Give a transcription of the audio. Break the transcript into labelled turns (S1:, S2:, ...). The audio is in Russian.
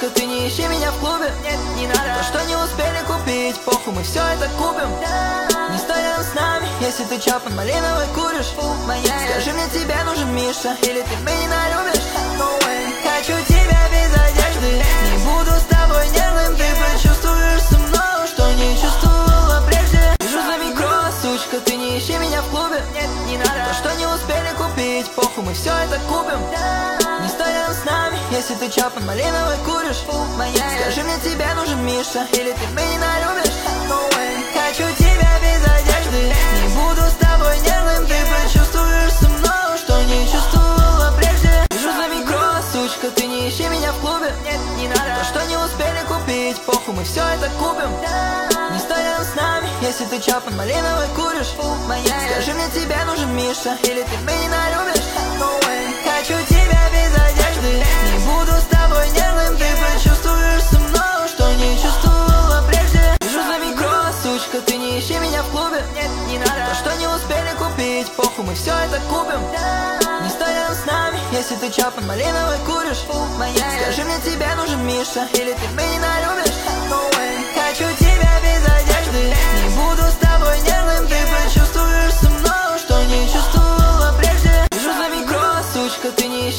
S1: сучка, ты не ищи меня в клубе. Нет, не надо. То, что не успели купить, похуй, мы все это купим. Не стой рядом с нами, если ты чапан малиновый куришь. Скажи мне, тебе нужен Миша, или ты меня любишь? No way. Хочу тебя без одежды, не буду с тобой нервным. Ты почувствуешь со мной, что не чувствовала прежде. Вижу за микро, сучка, ты не ищи меня в клубе. Нет, не надо. То, что не успели купить, похуй, мы все это купим. Не стой рядом с нами, если ты чапан малиновый куришь. Скажи мне, тебе нужен Миша, или ты меня любишь? No way. Хочу тебя без одежды, не буду с тобой нервным. Ты почувствуешь со мной, что не чувствовала прежде. Вижу за микро, сучка, ты не ищи меня в клубе. Нет, не надо. То, что не успели купить, похуй, мы все это купим. Не стой рядом с нами, если ты чапан малиновый куришь. Скажи мне, тебе нужен Миша, или ты меня любишь? No way. Хочу тебя без одежды, не буду с тобой нервным. Ты почувствуешь со мной, что не чувствовала прежде. Вижу за микро, сучка, ты не ищи меня в клубе. Нет, не надо. То, что не успели купить, похуй, мы все это купим. Не стой рядом с нами, если ты чапан малиновый куришь. Скажи мне, тебе нужен Миша, или ты меня любишь? No way. Хочу тебя